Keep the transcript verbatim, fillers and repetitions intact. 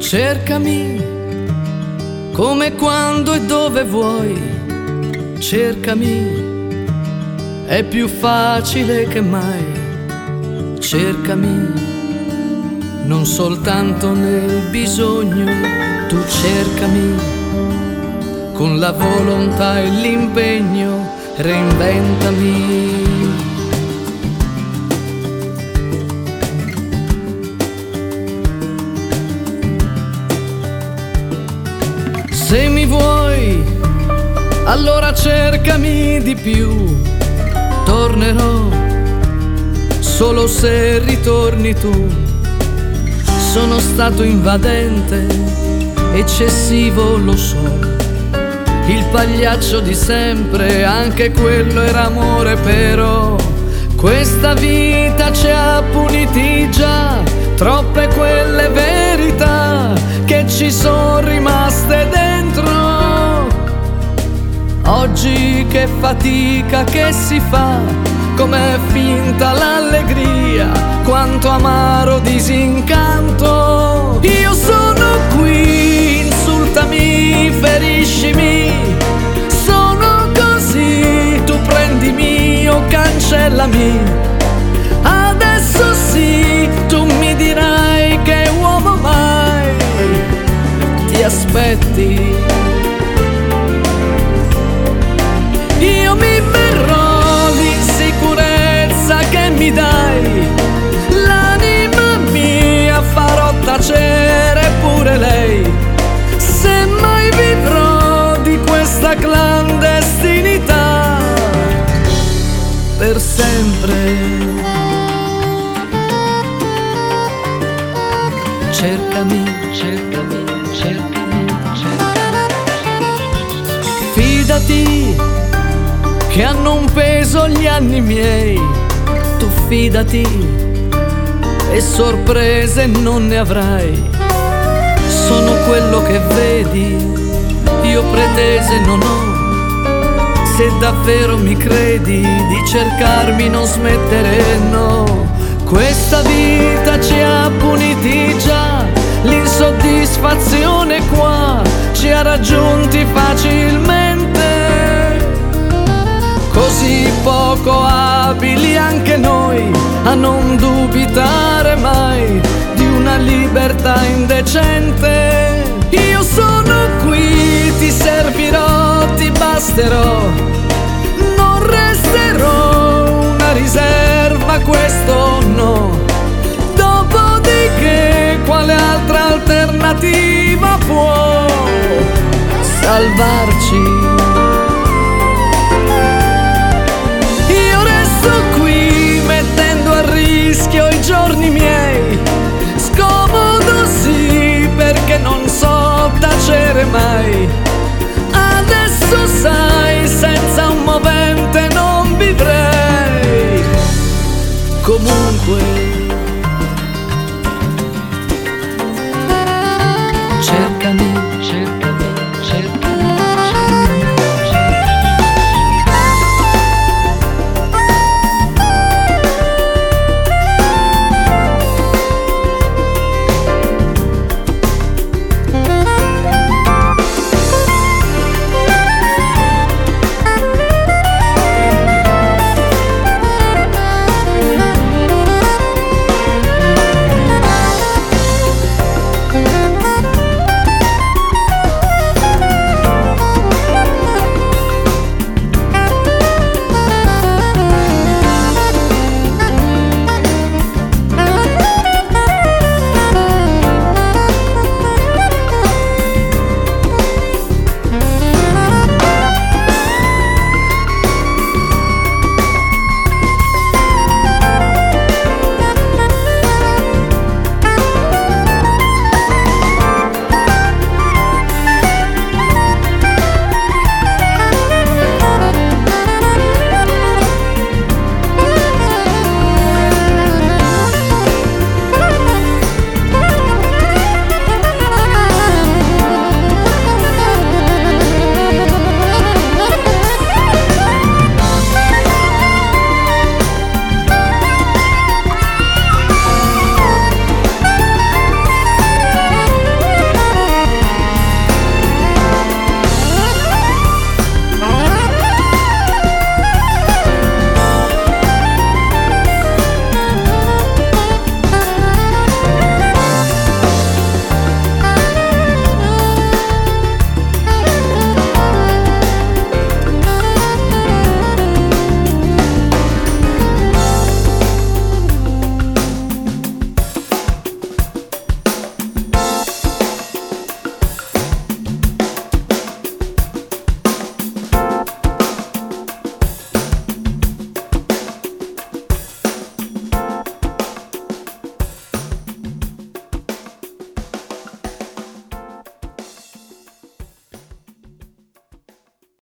Cercami come, quando e dove vuoi, cercami, è più facile che mai. Cercami non soltanto nel bisogno, tu cercami con la volontà e l'impegno, reinventami. Se mi vuoi, allora cercami di più. Tornerò solo se ritorni tu. Sono stato invadente, eccessivo, lo so. Il pagliaccio di sempre, anche quello era amore, però questa vita ci ha puniti già. Troppe quelle verità che ci sono rimaste dentro. Oggi che fatica che si fa, com'è finta l'allegria, quanto amaro disincanto. Io sono qui, insultami, feriscimi, sono così, tu prendimi o cancellami. Adesso sì, tu mi dirai che uomo mai ti aspetti. Io mi verrò l'insicurezza che mi dai, l'anima mia farò tacere pure lei. Se mai vivrò di questa clandestinità per sempre. Cercami, cercami, cercami, cercami. Fidati che hanno un peso gli anni miei. Tu fidati e sorprese non ne avrai. Sono quello che vedi, io pretese non ho. Se davvero mi credi, di cercarmi non smettere, no. Questa vita ci ha puniti già, l'insoddisfazione qua ci ha raggiunti facilmente. Così poco abili anche noi a non dubitare mai di una libertà indecente. Io sono qui, ti servirò, ti basterò, non resterò una riserva, questo no. Dopodiché quale altra alternativa può salvarci? Io resto qui mettendo a rischio i giorni miei. Scomodo sì, perché non so tacere mai.